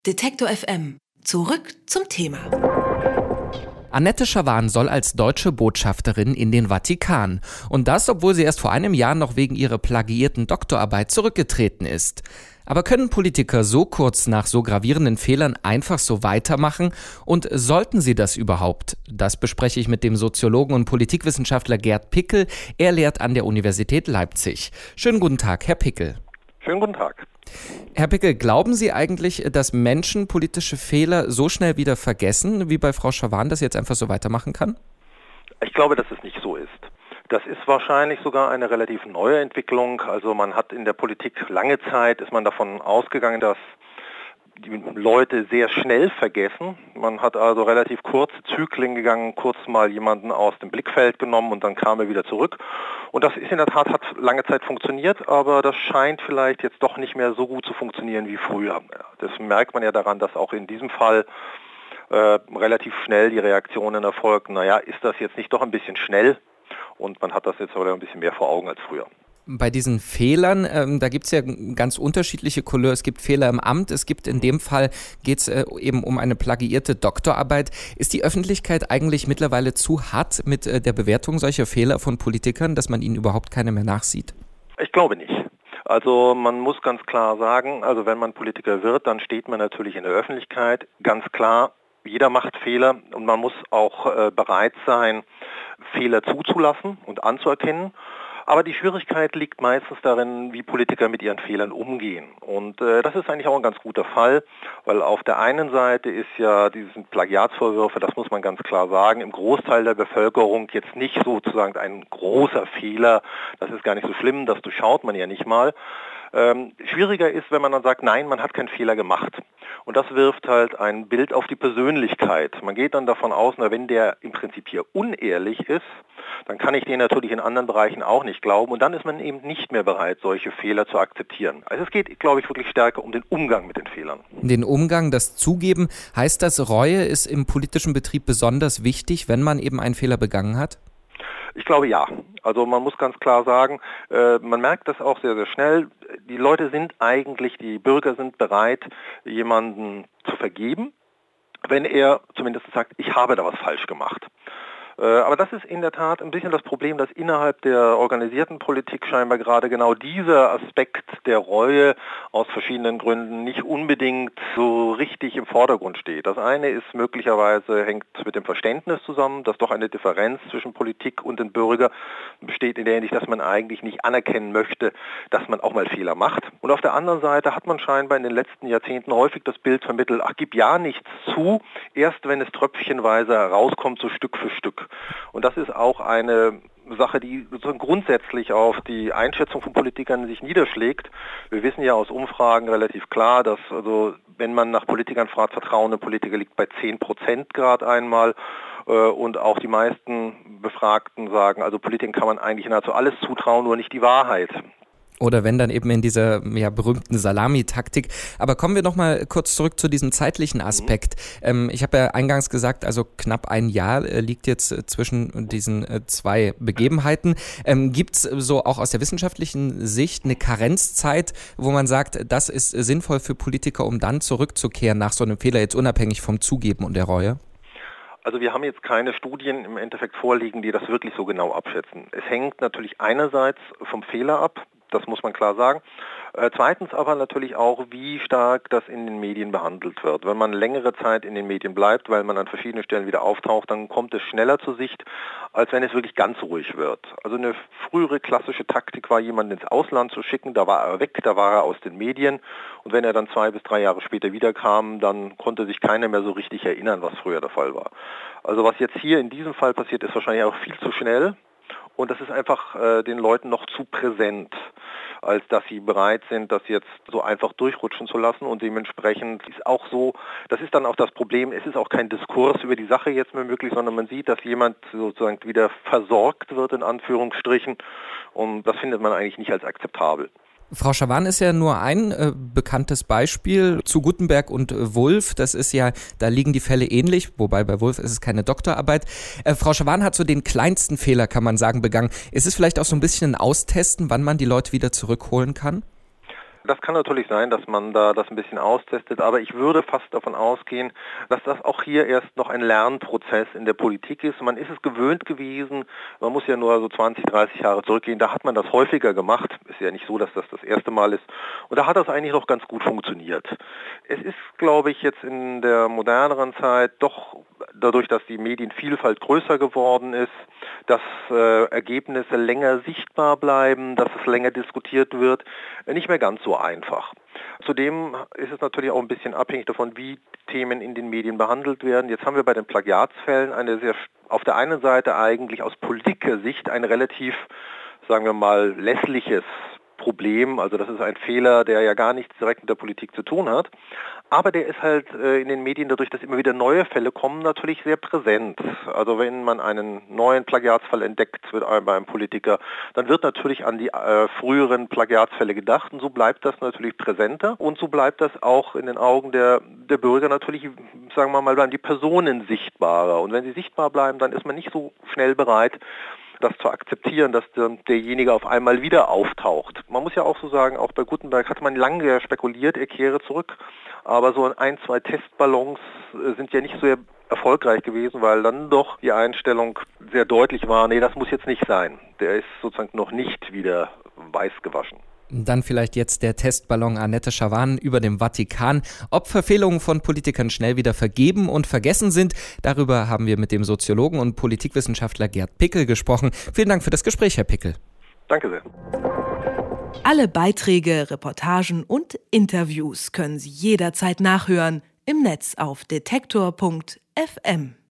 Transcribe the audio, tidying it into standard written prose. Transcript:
Detektor FM. Zurück zum Thema. Annette Schawan soll als deutsche Botschafterin in den Vatikan. Und das, obwohl sie erst vor einem Jahr noch wegen ihrer plagiierten Doktorarbeit zurückgetreten ist. Aber können Politiker so kurz nach so gravierenden Fehlern einfach so weitermachen? Und sollten sie das überhaupt? Das bespreche ich mit dem Soziologen und Politikwissenschaftler Gerd Pickel. Er lehrt an der Universität Leipzig. Schönen guten Tag, Herr Pickel. Schönen guten Tag. Herr Pickel, glauben Sie eigentlich, dass Menschen politische Fehler so schnell wieder vergessen, wie bei Frau Schawan das jetzt einfach so weitermachen kann? Ich glaube, dass es nicht so ist. Das ist wahrscheinlich sogar eine relativ neue Entwicklung. Also man hat in der Politik lange Zeit, ist man davon ausgegangen, dass die Leute sehr schnell vergessen. Man hat also relativ kurze Zyklen gegangen, kurz mal jemanden aus dem Blickfeld genommen und dann kam er wieder zurück. Und das ist in der Tat, hat lange Zeit funktioniert, aber das scheint vielleicht jetzt doch nicht mehr so gut zu funktionieren wie früher. Das merkt man ja daran, dass auch in diesem Fall relativ schnell die Reaktionen erfolgten. Naja, ist das jetzt nicht doch ein bisschen schnell? Und man hat das jetzt aber ein bisschen mehr vor Augen als früher. Bei diesen Fehlern, da gibt es ja ganz unterschiedliche Couleurs. Es gibt Fehler im Amt, es gibt in dem Fall, geht es eben um eine plagiierte Doktorarbeit. Ist die Öffentlichkeit eigentlich mittlerweile zu hart mit der Bewertung solcher Fehler von Politikern, dass man ihnen überhaupt keine mehr nachsieht? Ich glaube nicht. Also man muss ganz klar sagen, also wenn man Politiker wird, dann steht man natürlich in der Öffentlichkeit. Ganz klar, jeder macht Fehler und man muss auch bereit sein, Fehler zuzulassen und anzuerkennen. Aber die Schwierigkeit liegt meistens darin, wie Politiker mit ihren Fehlern umgehen. Und das ist eigentlich auch ein ganz guter Fall, weil auf der einen Seite ist ja diese Plagiatsvorwürfe, das muss man ganz klar sagen, im Großteil der Bevölkerung jetzt nicht sozusagen ein großer Fehler. Das ist gar nicht so schlimm, das durchschaut man ja nicht mal. Schwieriger ist, wenn man dann sagt, nein, man hat keinen Fehler gemacht. Und das wirft halt ein Bild auf die Persönlichkeit. Man geht dann davon aus, na, wenn der im Prinzip hier unehrlich ist, dann kann ich den natürlich in anderen Bereichen auch nicht glauben. Und dann ist man eben nicht mehr bereit, solche Fehler zu akzeptieren. Also es geht, glaube ich, wirklich stärker um den Umgang mit den Fehlern. Den Umgang, das Zugeben, heißt das, Reue ist im politischen Betrieb besonders wichtig, wenn man eben einen Fehler begangen hat? Ich glaube ja. Also man muss ganz klar sagen, man merkt das auch sehr, sehr schnell. Die Leute sind eigentlich, die Bürger sind bereit, jemanden zu vergeben, wenn er zumindest sagt, ich habe da was falsch gemacht. Aber das ist in der Tat ein bisschen das Problem, dass innerhalb der organisierten Politik scheinbar gerade genau dieser Aspekt der Reue aus verschiedenen Gründen nicht unbedingt so richtig im Vordergrund steht. Das eine ist möglicherweise, hängt mit dem Verständnis zusammen, dass doch eine Differenz zwischen Politik und den Bürgern besteht in der Hinsicht, dass man eigentlich nicht anerkennen möchte, dass man auch mal Fehler macht. Und auf der anderen Seite hat man scheinbar in den letzten Jahrzehnten häufig das Bild vermittelt, ach, gib ja nichts zu, erst wenn es tröpfchenweise herauskommt, so Stück für Stück. Und das ist auch eine Sache, die sozusagen grundsätzlich auf die Einschätzung von Politikern sich niederschlägt. Wir wissen ja aus Umfragen relativ klar, dass also wenn man nach Politikern fragt, Vertrauen in Politiker liegt bei 10% gerade einmal. Und auch die meisten Befragten sagen, also Politikern kann man eigentlich nahezu alles zutrauen, nur nicht die Wahrheit. Oder wenn dann eben in dieser berühmten Salami-Taktik. Aber kommen wir noch mal kurz zurück zu diesem zeitlichen Aspekt. Ich habe ja eingangs gesagt, also knapp ein Jahr liegt jetzt zwischen diesen zwei Begebenheiten. Gibt es so auch aus der wissenschaftlichen Sicht eine Karenzzeit, wo man sagt, das ist sinnvoll für Politiker, um dann zurückzukehren nach so einem Fehler, jetzt unabhängig vom Zugeben und der Reue? Also wir haben jetzt keine Studien im Endeffekt vorliegen, die das wirklich so genau abschätzen. Es hängt natürlich einerseits vom Fehler ab. Das muss man klar sagen. Zweitens aber natürlich auch, wie stark das in den Medien behandelt wird. Wenn man längere Zeit in den Medien bleibt, weil man an verschiedenen Stellen wieder auftaucht, dann kommt es schneller zur Sicht, als wenn es wirklich ganz ruhig wird. Also eine frühere klassische Taktik war, jemanden ins Ausland zu schicken, da war er weg, da war er aus den Medien. Und wenn er dann 2 bis 3 Jahre später wiederkam, dann konnte sich keiner mehr so richtig erinnern, was früher der Fall war. Also was jetzt hier in diesem Fall passiert, ist wahrscheinlich auch viel zu schnell. Und das ist einfach den Leuten noch zu präsent, als dass sie bereit sind, das jetzt so einfach durchrutschen zu lassen. Und dementsprechend ist auch so, das ist dann auch das Problem, es ist auch kein Diskurs über die Sache jetzt mehr möglich, sondern man sieht, dass jemand sozusagen wieder versorgt wird, in Anführungsstrichen. Und das findet man eigentlich nicht als akzeptabel. Frau Schawan ist ja nur ein bekanntes Beispiel zu Gutenberg und Wulff. Das ist ja, da liegen die Fälle ähnlich, wobei bei Wulff ist es keine Doktorarbeit. Frau Schawan hat so den kleinsten Fehler, kann man sagen, begangen. Ist es vielleicht auch so ein bisschen ein Austesten, wann man die Leute wieder zurückholen kann? Das kann natürlich sein, dass man da das ein bisschen austestet, aber ich würde fast davon ausgehen, dass das auch hier erst noch ein Lernprozess in der Politik ist. Man ist es gewöhnt gewesen, man muss ja nur so 20, 30 Jahre zurückgehen, da hat man das häufiger gemacht. Ist ja nicht so, dass das das erste Mal ist. Und da hat das eigentlich noch ganz gut funktioniert. Es ist, glaube ich, jetzt in der moderneren Zeit doch dadurch, dass die Medienvielfalt größer geworden ist, dass Ergebnisse länger sichtbar bleiben, dass es länger diskutiert wird, nicht mehr ganz so einfach. Zudem ist es natürlich auch ein bisschen abhängig davon, wie Themen in den Medien behandelt werden. Jetzt haben wir bei den Plagiatsfällen auf der einen Seite eigentlich aus Politikersicht ein relativ, sagen wir mal, lässliches Problem. Also das ist ein Fehler, der ja gar nichts direkt mit der Politik zu tun hat. Aber der ist halt in den Medien, dadurch, dass immer wieder neue Fälle kommen, natürlich sehr präsent. Also wenn man einen neuen Plagiatsfall entdeckt bei einem Politiker, dann wird natürlich an die früheren Plagiatsfälle gedacht und so bleibt das natürlich präsenter und so bleibt das auch in den Augen der Bürger natürlich, sagen wir mal, bleiben die Personen sichtbarer. Und wenn sie sichtbar bleiben, dann ist man nicht so schnell bereit, das zu akzeptieren, dass derjenige auf einmal wieder auftaucht. Man muss ja auch so sagen, auch bei Gutenberg hat man lange spekuliert, er kehre zurück. Aber so ein, zwei Testballons sind ja nicht so erfolgreich gewesen, weil dann doch die Einstellung sehr deutlich war, nee, das muss jetzt nicht sein. Der ist sozusagen noch nicht wieder weiß gewaschen. Dann vielleicht jetzt der Testballon Annette Schavan über dem Vatikan. Ob Verfehlungen von Politikern schnell wieder vergeben und vergessen sind, darüber haben wir mit dem Soziologen und Politikwissenschaftler Gerd Pickel gesprochen. Vielen Dank für das Gespräch, Herr Pickel. Danke sehr. Alle Beiträge, Reportagen und Interviews können Sie jederzeit nachhören im Netz auf detektor.fm.